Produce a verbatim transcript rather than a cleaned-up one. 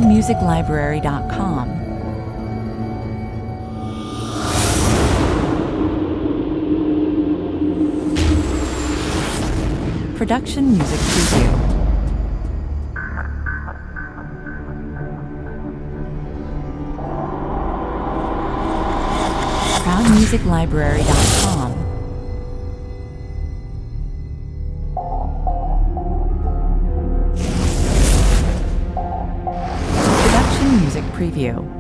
music library dot com. Production Music Preview. proud music library dot com. Production Music Preview.